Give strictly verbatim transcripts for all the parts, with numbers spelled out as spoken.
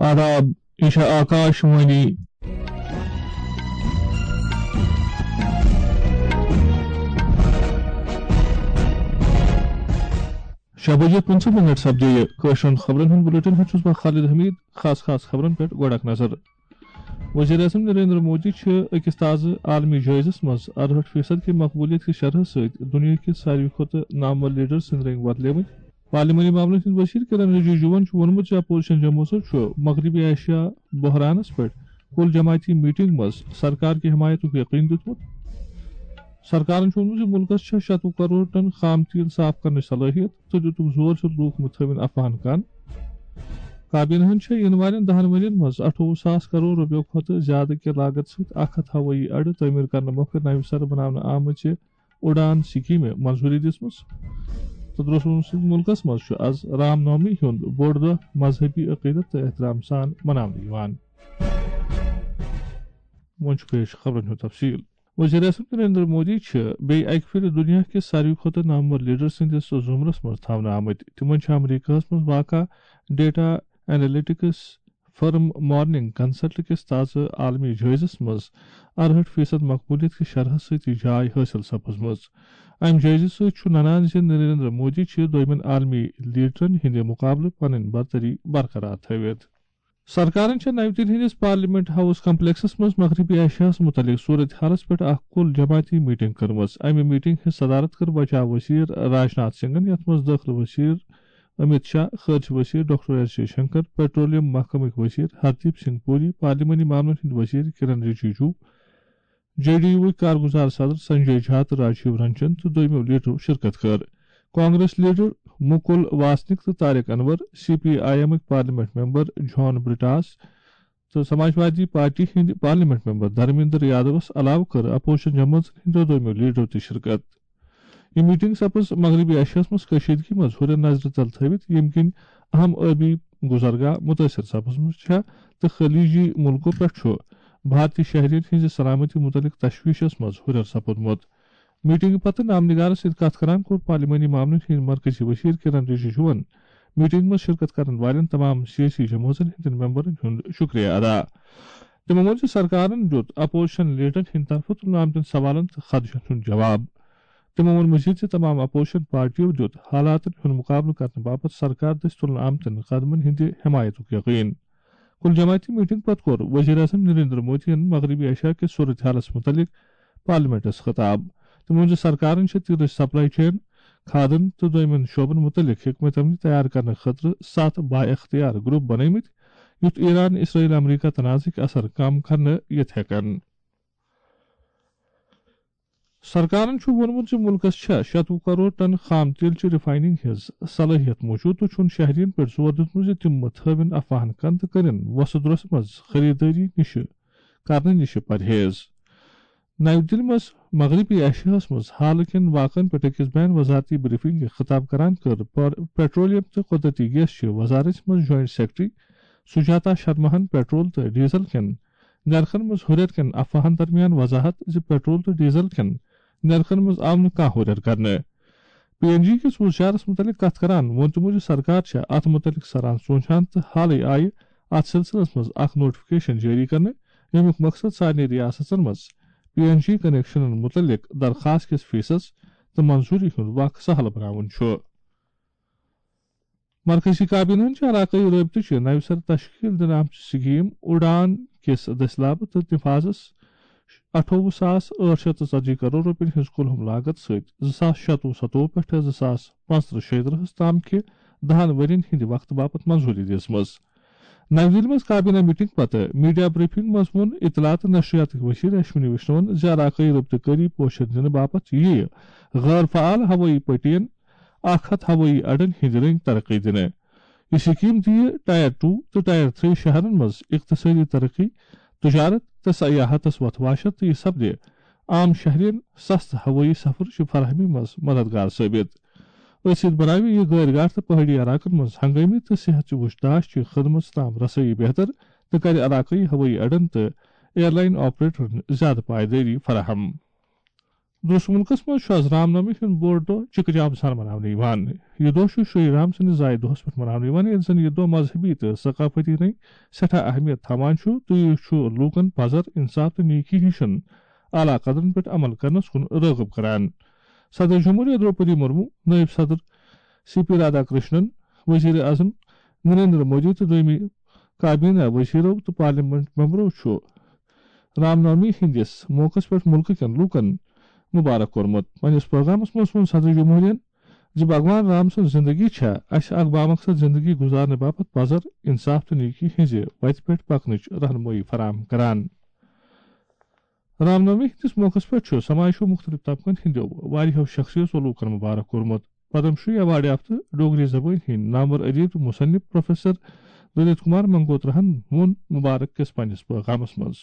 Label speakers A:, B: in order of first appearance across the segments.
A: آداب یہ آکاش وانی شاہ بجے پنچہ منٹ سپدے قشرن خبرن ہند بلٹن ہوں بہ خالد حمید خاص خاص خبرن پہ گوڑک نظر وزیر اعظم نریندر مودی اکس تازہ عالمی جائزس مز ارہٹھ فیصد کی مقبولیت کی شرح ست دنیا کس ساروی کھت نامور لیڈر سند رنگ بدلیمت پارلیمانی معاملن ہند وزیر کرن رجیجوون وونمت اپوزیشن جموع مغربی ایشیا بحرانس پہ کل جماعتی میٹنگ مز سرکار کی حمایت یقین دتمت سرکارن وونمت ملکس شتوہ کروڑ ٹن خام تیل صاف کرنے صلاحیت تو دتک زور سے لوک متھون افواہن کان کابینہ ان والن دہن ورین مز اٹھوہ ساس کروڑ روپیو کھت زیادہ کی لاگت ست اکھ ہتھ ہوئی اڈ تعمیر کرنے موقع نو سر بنانے آمچ اڑان سکیم منظوری دم تو ملکس مز آز رام نومی ہند بوڑ دہ مذہبی عقیدت تو احترام سان منانے ون پیش خبرن ہند تفصیل وزیر اعظم نریندر مودی بی اکہ پھر دنیا کس ساروی کھت نامور لیڈر سندس زمرس مز تھونہ آمت تمن امریکہ مز واقع data analytics firm Morning Consult کس تازہ عالمی جائزس مز ارہٹھ فیصد مقبولیت کی شرح ست جائے حاصل سپزم ام جائزہ ست ننان ز نریندر مودی دویمن عالمی لیڈرن ہند مقابلہ پن برتری برقرار تھوت سرکارن نو دہلی ہندس پارلیمنٹ ہاؤس کمپلیکسس مز مغربی ایشیا متعلق صورت حالس پہ اخ کل جماعتی میٹنگ کرم امہ میٹنگ ہز صدارت کر بچاؤ وزیر راج ناتھ سنگھن یت مز داخلہ وزیر امت شاہ خارجہ وزیر doctor S Jaishankar petroleum محکمک وزیر ہردیپ سنگھ پوری پارلیمانی معاملن ہند وزیر Kiren Rijiju J D U کارگزار صدر سنجے جھا تو راجیو رنجن تو دویمو لیڈرو شرکت کر کانگریس لیڈر مکل واسنک تو طارق انور سی پی آئی ایمک پارلیمنٹ ممبر جان برٹاس تو سماجوادی پارٹی ہند پارلیمنٹ ممبر دھرمیندر یادوس علاوہ کر اپوزیشن جماعت ہندو دویمو لیڈرو تہ شرکت یہ میٹنگ سپز مغربی ایشیا مز کشیدگی مز ہر نظر تل تھوت یم کن اہم آبی گزرگاہ متاثر سپزمت تو خلیجی ملکو پہ بھارتی شہرین ہز سلامتی متعلق تشویشس مز ہر سپودمت میٹنگ پتہ نام نگار ست کت کران کور پارلیمانی معاملن ہند مرکزی وزیر کرن رجیجوون میٹنگ مز شرکت کرن والن تمام سیاسی جماعتن ہند ممبرن ہند شکریہ ادا تمو وون سرکارن دیت اپوزیشن لیڈرن ہند طرف تلنہٕ آمتن سوالن تو خدشن ہند جواب تمو وون مزید سے تمام اپوزیشن پارٹیوں دیت حالات ہند مقابلہ کرنے باپت سرکار دس تلنہٕ آمتن قدمن ہند حمایت یقین کل جماعتی میٹنگ پتہ کور وزیر اعظم نریندر مودی مغربی ایشیا کے صورت حالس متعلق پارلیمنٹس خطاب تمو وون سرکارن تیلچ سپلائی چین کھادن تو دویمن شعبن متعلق حکمت عملی تیار کرنے خاطر سات با اختیار گروپ بنیمت یت ایران اسرائیل امریکہ تنازعک اثر کم کرنے یت ہیکن سرکارن وونمت ملکس شتوہ کروڑ ٹن خام تیل چہ ریفائننگ ہز صلاحیت موجود تو چھن شہرین پہ زور دتمت تم متھون افواہن کن تو کرن وسط رس مز خریداری نش کرنے نش پرہیز نو دہلی مز مغربی ایشیا مز حال کن واقعن پہ أکس بین وزارتی بریفنگ خطاب کران کر پیٹرولیم تو قدرتی گیس وزارت مز جوائنٹ سیکرٹری سجاتا شرماہن پیٹرول تو ڈیزل کن نرخن مز ہریر کن افواہن درمیان وضاحت ز پیٹرول تو ڈیزل کن نرخن مز آو نہ کھانا ہریر کرنے پی این جی کس وشارس متعلق کت کران وون تمو سرکار ات متعلق سران سوچان تو حالے آئی ات سلسلس مز اخ نوٹیفکیشن جاری کرنے یمیک مقصد سارے ریاستن مز پی این جی کنیکشن متعلق درخواست کس فیسس تو منظوری ہند وقت سہل بناون مرکزی کابینہ علاقائی رابطہ نو سر تشکیل دن آمچ سکیم اڑان کس دسلاب تو نفاذس اٹھوہ ساس ٹھ شیت ژتجی کروڑ روپین ہز کلہم لاگت ست زاس شتوہ ستوہ پہ زاس پانچترہ شیترہس تام کہ دہن ورین ہند وقت باپت منظوری دسم نو دہلی مز کابینہ میٹنگ پتہ میڈیا بریفنگ مز وون اطلاعات نشریات وزیر اشونی وشنون ز علاقائی رابطہ کاری پوشن دن باپت یہ غیر فعال ہوئی پٹین اکھ ہتھ ہوئی اڈن ہند رنگ ترقی دن یہ سکیم دی ٹائر ٹو تو ٹائر تھری شہرن مز اقتصادی ترقی تجارت تو سیاحتس وت واشت تو یہ سپدے عام شہرین سست ہوئی سفر فراہمی مز مددگار ثابت اس بناوِ یہ غیر گاہ تو پہاڑی علاقن مز ہنگامی تو صحت وشداش کی خدمت تام رسائی بہتر تو کر علاقائی ہوئی اڈن تو ایئر لائن آپریٹرن زیادہ پائیداری فراہم دوس ملکس مز رام نومی ہند بوڑ دہ چک جاب سان منانے یہ دہ شری رام سندس زائہ دہس پہ منانے یل زن یہ دہ مذہبی تو ثقافتی رنگ سٹھا اہمیت تھوان تو یہ لوکن پزر انصاف تو نیکی ہشن اعلیٰ قدرن پہ عمل کرنس کن راغب کران. صدر جمہوریہ دروپدی مرمو، نائب صدر سی پی رادھا کرشنن، وزیر اعظم نریندر مودی تو دویمی کابینہ وزیرو تو پارلیمنٹ ممبرو رام نومی ہندس موقع پہ ملک کن لوکن مبارک کورمت. پنس پیغامس مز ون صدر جمہوریہ زِ بھگوان رام سن زندگی چھا اس اخ بامقصد زندگی گزارنے باپت پزر انصاف تو نیکی ہز وتہ پہ پکنچ رہنمائی فراہم کران. رام نومی ہندس موقع پہ سماجو مختلف طبقن ہندو واریہو شخصیتو لوکن مبارک کورمت. پدم شری ایوارڈ یافتہ ڈوگری زبان ہند نامور ادیب تو مصنف پروفیسر للت کمار منگوترہن وون مبارک کس پنس پیغامس مز.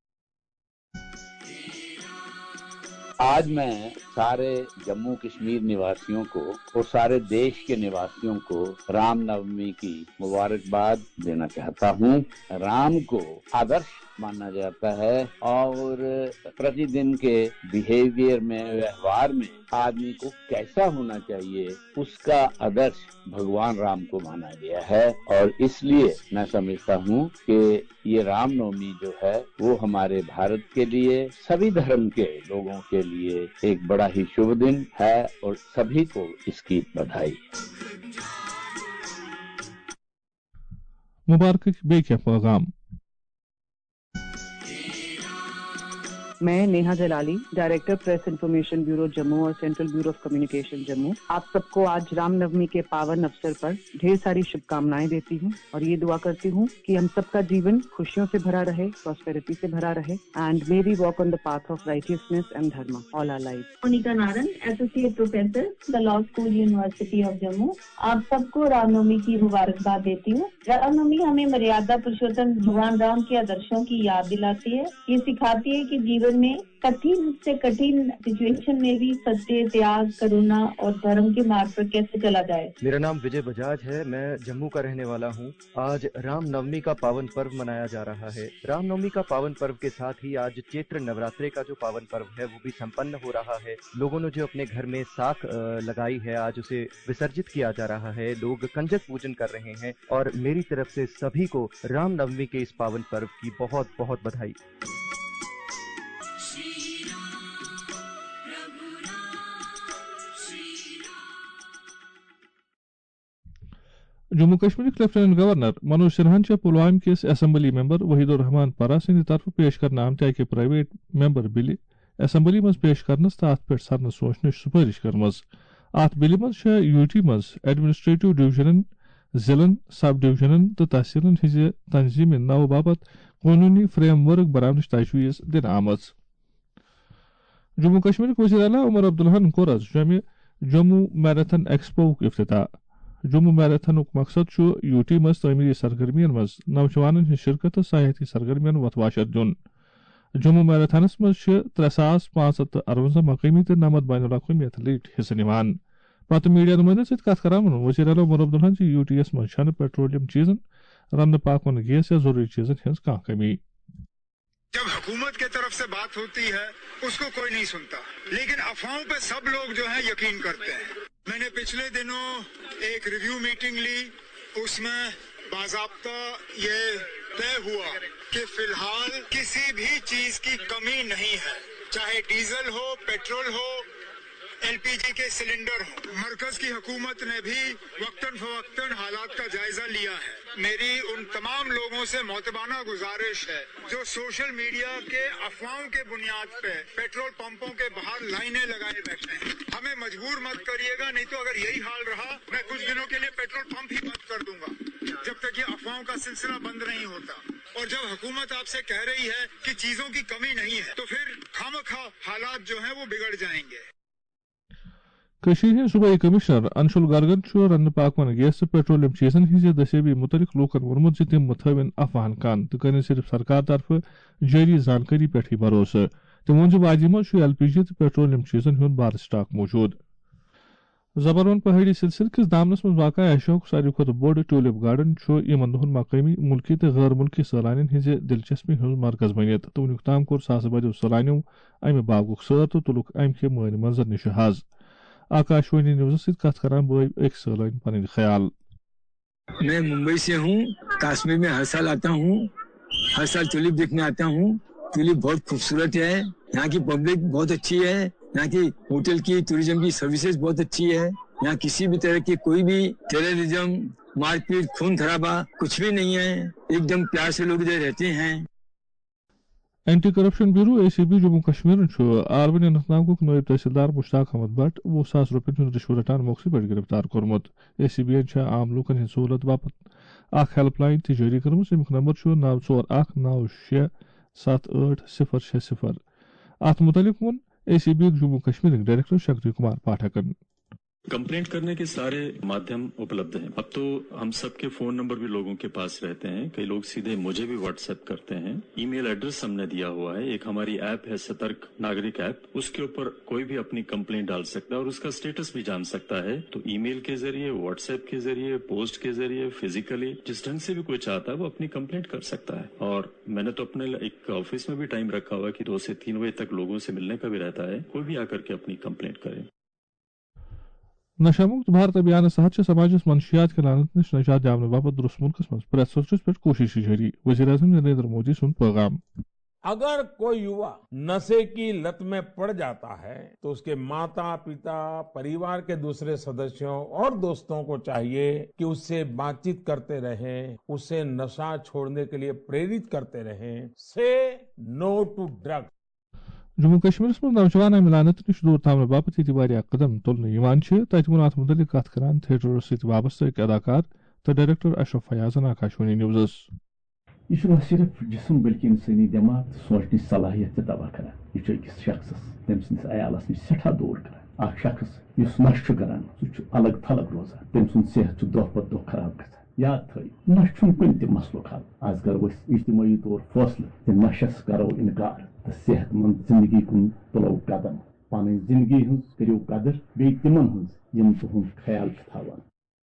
B: آج میں سارے جموں کشمیر نواسیوں کو اور سارے دیش کے نواسیوں کو رام نومی کی مبارکباد دینا چاہتا ہوں. رام کو آدرش مانا جاتا ہے اور پرتی دن کے بیہیویئر میں ویوہار میں آدمی کو کیسا ہونا چاہیے اس کا آدرش بھگوان رام کو مانا گیا ہے. اور اس لیے میں سمجھتا ہوں کہ یہ رام نومی جو ہے وہ ہمارے بھارت کے لیے سبھی دھرم کے لوگوں کے لیے ایک بڑا ہی شبھ دن ہے اور سبھی کو اس کی بدھائی.
A: مبارک بے کیا پیغام.
C: میں Neha Jalali, director press information bureau Jammu اور central bureau of communication Jammu, آپ سب کو آج رام نومی کے پاون اوسر پر ڈھیر ساری شبھ کامنائیں دیتی ہوں اور یہ دعا کرتی ہوں کہ ہم سب کا جیون خوشیوں سے بھرا رہے، پراسپیرٹی سے بھرا رہے and may we walk on the path of righteousness and dharma all our life.
D: Monika Narang, associate professor the law school university of Jammu, آپ سب کو رام نومی کی مبارکباد دیتی ہوں. رام نومی ہمیں مریادا پرشوتم بھگوان رام کے آدرشوں کی یاد دلاتی ہے. یہ سکھاتی ہے کہ جیون میں کٹھن سے کٹھن سچویشن میں بھی ستیہ، تیاگ، کرونا اور دھرم کے مارگ پر کیسے چلا جائے.
E: میرا نام وجے بجاج ہے، میں جموں کا رہنے والا ہوں. آج رام نومی کا پاون پرو منایا جا رہا ہے. رام نومی کا پاون پرو کے ساتھ ہی آج چیتر نوراترے کا جو پاون پرو ہے وہ بھی سمپن ہو رہا ہے. لوگوں نے جو اپنے گھر میں ساکھ لگائی ہے آج اسے وسرجت کیا جا رہا ہے. لوگ کنجک پوجن کر رہے ہیں اور میری طرف سے سبھی کو رام نومی کے اس پاون پرو کی بہت بہت بدھائی.
A: جموں کشمیر لیفٹیننٹ گورنر منوج سنہاہن پلوامہ کس اسمبلی ممبر وحید الرحمان پرا سند طرف پیش کرنے آمتہ اکہ پرائیویٹ ممبر بل اسمبلی مز پیش کرنس تو ات پہ سرن سوچنچ سفارش کرم. ات بل مز یو ٹی مز ایڈمنسٹریٹو ڈویژنن، ضلعن، سب ڈویژنن تو تحصیلن ہز تنظیم نو باپت قانونی فریم ورک بنانچ تجویز دن آمت. جموں کشمیر وزیر اعلیٰ عمر عبداللہن کور آز جمع جموں میراتھن ایکسپو افتتاح. جموں میراتھن مقصد یو ٹی مز تعمیری سرگرمین مز نوجوانن ہند شرکت سیاحتی سرگرمین وتواشت دن. جموں میراتھنس مز ترے ساس پانچ ہتھ اروزہ مقامی تو نمت بین الاقوامی ایتھلیٹ حصہ نوان. پتہ میڈیا نمائندن ست کت کران وزیر اعلیٰ عمر عبداللہن یو ٹی ایس مز چھنہ پیٹرولیم چیزن، رنہ پاکون گیس یا ضروری چیزن ہز کھانا کمی.
F: جب حکومت کی طرف سے بات ہوتی ہے اس کو کوئی نہیں سنتا، لیکن افواہوں پہ سب لوگ جو ہے یقین کرتے ہیں. میں نے پچھلے دنوں ایک ریویو میٹنگ لی، اس میں باضابطہ یہ طے ہوا کہ فی الحال کسی بھی چیز کی کمی نہیں ہے، چاہے ڈیزل ہو، پیٹرول ہو، ایل پی جی کے سلنڈر ہو. مرکز کی حکومت نے بھی وقتاً فوقتاً حالات کا جائزہ لیا ہے. میری ان تمام لوگوں سے معتبانہ گزارش ہے جو سوشل میڈیا کے افواہوں کے بنیاد پہ پیٹرول پمپوں کے باہر لائنیں لگائے بیٹھے ہیں، ہمیں مجبور مت کریے گا، نہیں تو اگر یہی حال رہا میں کچھ دنوں کے لیے پیٹرول پمپ ہی بند کر دوں گا جب تک یہ افواہوں کا سلسلہ بند نہیں ہوتا. اور جب حکومت آپ سے کہہ رہی ہے کہ چیزوں کی کمی نہیں ہے تو پھر خامخواہ حالات جو ہیں وہ بگڑ جائیں گے.
A: کشیر صوبائی کمشنر انشل گرگن رنہ پاکون گیس تو پیٹرولیم چیزن ہز دستیابی متعلق لوکن وونمت زِ تم متھوین افواہن کن تو کرن صرف سرکار طرف جاری زانکاری پہ بھروسہ. تم وون زِ واجہ مز ایل پی جی تو پیٹرولیم چیزن ہند بار سٹاک موجود. زبرون پہاڑی سلسلہ کس دامنس من واقع ایشیاہک ساروی کھت بوڑ ٹولپ گارڈن یمن دہن مقامی ملکی تو غیر ملکی سیلانین ہز دلچسپی ہز مرکز بنت تو ونیک تام کور ساسہٕ بدیو سیلانیو امہ باغک سیر تو تلک ام کہ مین منظر نش حظ آکاشوانی نیوز ست کت کران بھائی ایک سیلانی پن خیال.
G: میں ممبئی سے ہوں. کشمیر میں ہر سال آتا ہوں. ہر سال ٹولپ دیکھنے آتا ہوں. ٹولپ بہت خوبصورت ہے. یہاں کی پبلک بہت اچھی ہے. یہاں کی ہوٹل کی ٹوریزم کی سروسز بہت اچھی ہے. یہاں کسی بھی طرح کی کوئی بھی ٹیررزم مار پیٹ خون خرابہ کچھ بھی نہیں ہے. ایک دم پیار سے لوگ ادھر رہتے ہیں.
A: Anti corruption bureau A C B Jammu Kashmir آرون اننت ناگک نائب تحصیلدار مشتاق احمد بٹ وہ ساس روپین ہند رشوت رٹان موقع پہ گرفتار کورمت. اے سی بی این عام لوکن ہند سہولت باپت اخ ہیلپ لائن تہ جاری کرم امیک نمبر نو ژور اخ نو شے ست ٲٹھ صفر شے صفر. ات متعلق ون A C B Jammu Kashmir director Shakti Kumar پاٹھکن.
H: کمپلینٹ کرنے کے سارے مادھیم اپلبدھ ہیں. اب تو ہم سب کے فون نمبر بھی لوگوں کے پاس رہتے ہیں. کئی لوگ سیدھے مجھے بھی واٹس ایپ کرتے ہیں. ای میل ایڈریس ہم نے دیا ہوا ہے. ایک ہماری ایپ ہے سترک ناگرک ایپ. اس کے اوپر کوئی بھی اپنی کمپلینٹ ڈال سکتا ہے اور اس کا اسٹیٹس بھی جان سکتا ہے. تو ای میل کے ذریعے, واٹس ایپ کے ذریعے, پوسٹ کے ذریعے, فزیکلی جس ڈھنگ سے بھی کوئی چاہتا ہے وہ اپنی کمپلینٹ کر سکتا ہے. اور میں نے تو اپنے ایک آفس میں بھی ٹائم رکھا ہوا ہے کہ دو سے تین بجے تک لوگوں سے ملنے کا بھی رہتا ہے. کوئی بھی آ کر کے اپنی کمپلینٹ کرے.
A: نشہ مکت بھارت ابھیان تحت سماجس منشیات کے لعنت نش نجات داونہ باپت درست ملکس مز پریس سوچس پہ کوشش جاری. وزیر اعظم نریندر مودی سن پیغام.
I: اگر کوئی یوا نشے کی لت میں پڑ جاتا ہے تو اس کے ماتا پتا, پریوار کے دوسرے سدسیوں اور دوستوں کو چاہیے کہ اس سے بات چیت کرتے رہیں, اسے نشہ چھوڑنے کے لیے پریرت کرتے رہیں. Say no to drug.
A: Jammu Kashmir من نوجوان امہ لعنت نش دور تھونہ باپت یہ واریاہ قدم تلنے تت ون ات متعلق کت کران تھیٹر ست وابستہ ایک اداکار تو ڈائریکٹر اشرف فیاضن آکاشوانی نیوزس.
J: یہ صرف جسم بلکہ انسانی دماغ سوچنے صلاحیت تباہ کران. یہ اکس شخص تم سندس عیالس نش سٹھا دور کران. اخ شخص اس نش کران سہ الگ تھلگ روزان. تم سند صحت دہ پتہ دہ خراب گژھان. یاد تھو نش کن تہ مسلک حل. آز کرو اجتماعی طور فیصلہ کہ نشس کرو انکار تو صحت مند زندگی کن تلو قدم. پن زندگی ہز کرو قدر بی تمن ہز یم تہد خیال تھوان.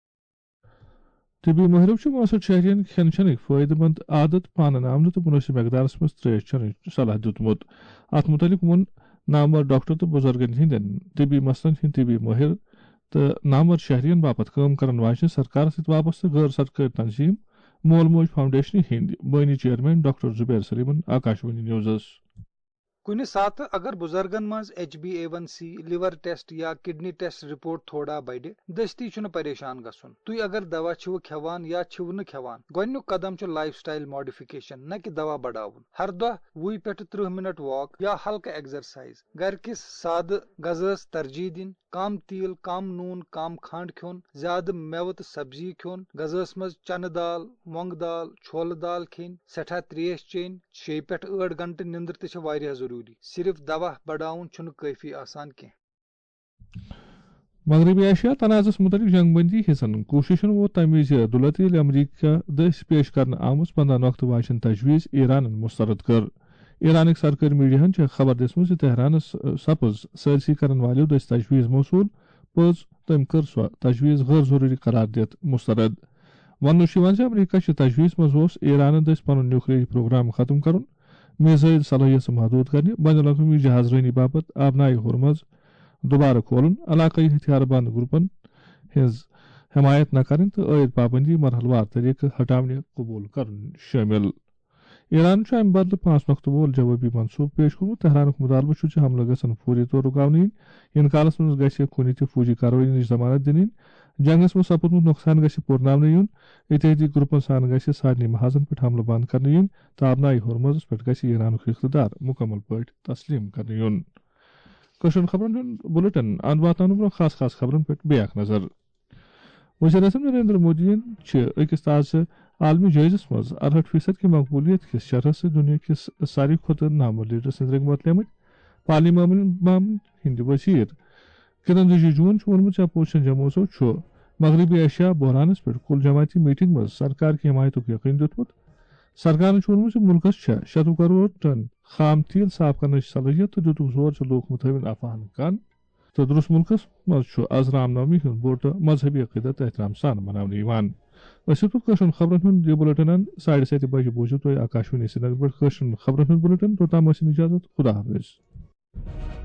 A: طبی ماہرو مؤثر شہرین کھین چنک فائدہ مند عادت پانن آمن تو مناسب مقدارس مز تریش چن صلاح دیتمت. ات متعلق ون نامور ڈاکٹر تو بزرگن ہندین طبی مسلن ہند طبی ماہر تو نامور شہرین باپت کام کرن واجنہ سرکار ست وابستہ غیر سرکاری تنظیم مول موج فاؤنڈیشن ہند بانی چیئرمین ڈاکٹر زبیر سلیمن آکاشوانی نیوزس.
K: کُنہِ ساتہٕ اگر بُزرگن منٛز H B A one C liver test یا کڈنی ٹیسٹ رپورٹ تھوڑا بڑِ دستی چھُنہٕ پریشان گژھُن. تُہۍ اگر دوا چھِو کھٮ۪وان یا چھِو نہٕ کھٮ۪وان گۄڈنیُک قدم چھُ لایف سٹایل ماڈِفِکیشن نہ کہِ دوا بڑاوُن. ہر دۄہ وُہ پٮ۪ٹھ ترٕہ منٹ واک یا ہلکہٕ ایگزرسائز. گرِکِس سادٕ غذاہس ترجیح دِنۍ. کم تیل, کم نوٗن, کم کھنڈ کھیوٚن. زیادٕ مٮ۪وٕ تہٕ سبزی کھیوٚن. غذاہس منٛز چنہٕ دال, مۄنگہٕ دال, چھولہٕ دال کھیٚنۍ. سٮ۪ٹھاہ تریش چیٚنۍ. شیٚیہِ پٮ۪ٹھ ٲٹھ گنٹہٕ نِندٕر تہِ چھےٚ واریاہ ضروٗری. صرف دوا بڑاؤن چھُنہٕ کٲفی آسان کینٛہہ.
A: مغربی ایشیا تنازعس متعلق جنگ بندی ہزن کوششن ووت تمہ وز دولت یل امریکہ دس پیش کرنے آمت پندہ نقطہ واجن تجویز ایران مسترد کر. ایرانک سرکاری میڈیاہن خبر دِژمٕژ زِ تہرانس سپز سٲرسی کرن والیو دٔسۍ تجویز موصوٗل پٔز تٔمۍ کٔر سۄ تجویز غٲر ضروٗری قرار دِتھ مسترد. وننہٕ چھُ یِوان زِ امریکہ چہِ تجویز منٛز اوس ایرانن دٔسۍ پنُن نیوکلیری پروگرام ختم کرُن, میزائل صلٲحیت محدود کرنے, بین الاقوامی جہاز رٲنی باپت آبنائے ہرمز دوبارہ کھولن, علاقائی ہتھیار بند گروپن ہز حمایت نہ کرن تو عائد پابندی مرحلہ وار طریقہ ہٹانے قبول کرن شامل. ایران چھ امہ بدلہ پانچ نقطہ وول جوابی منصوبہ پیش کورمت. تہرانک مطالبہ چھ حملہ گژھن فوری طور رکاونہٕ یِنۍ. یِنہٕ کالس منٛز گژھِ کُنہِ تہِ فوجی کاروٲیی نِش ضمانت دِنہٕ یِنۍ. جنگس منٛز سپدمُت نۄقصان گژھِ پورناونہٕ یُن. اتحادی گروپن سان گژھِ سارنٕے محاذن پٮ۪ٹھ حملہٕ بنٛد کرنہٕ یِنۍ تہٕ آبنائے ہرمزس پٮ۪ٹھ گژھِ ایرانُک اقتدار مکمل پٲٹھۍ تسلیم کرنہٕ یُن. کٲشرٮ۪ن خبرن ہُنٛد بُلٹن اند واتناونہٕ برٛونٛہہ خاص خاص خبرن پٮ۪ٹھ بیٚیہِ اکھ نظر. وزیر اعظم نریندر مودیَن چھِ أکِس تازٕ عالمی جٲیزس منٛز ارہٲٹھ فیصد کہِ مقبولیت کِس شرحس سۭتۍ دُنیا کِس ساروی کھۄتہٕ نامور لیڈر سٕنٛدۍ رنٛگۍ مۄکلیمٕتۍ. پارلیمان ہٕنٛدۍ وزیر کِرن رِجیجوَن چھُ ووٚنمُت زِ اپوزیشن جمٲژو چھُ مغربی ایشیا بحرانس پٮ۪ٹھ کُل جماعتی میٹنگ منٛز سرکار کہِ حمایتُک یقین دیُتمُت. سرکارن چھُ ووٚنمُت زِ مُلکس چھےٚ شیٚتوُہ کرور ٹن خام تیل صاف کرنٕچ صلٲحیت تہٕ دِتُکھ زور زِ لوٗکھ متھٲوِن افواہن کن تو درست ملکس مز آز رام نومی ہند بوڑ تو مذہبی عقیدت احترام سان منانے کشن خبرن ہند یہ بلٹن ساڑھے ستہ بجے بوزو تھی آکاشوانی سری نگر پہ کشن خبرن ہند بلٹن توتام اجازت خدا حافظ.